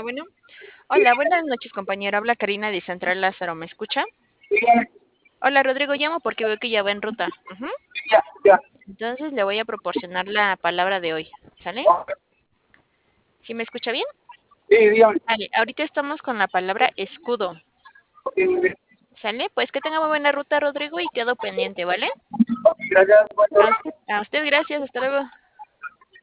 bueno. Hola, buenas noches, compañero. Habla Karina de Central Lázaro. ¿Me escucha? Dígame, Hola, Rodrigo. Llamo porque veo que ya va en ruta. Ujú. ya, ya. Entonces le voy a proporcionar la palabra de hoy. ¿Sale? Ok, ¿Sí me escucha bien? sí, dígame. Vale, ahorita estamos con la palabra escudo. Ok, muy bien. ¿Sale? Pues que tenga muy buena ruta, Rodrigo, y quedo pendiente, ¿vale? Ok, gracias. Buen día. A usted gracias. Hasta luego.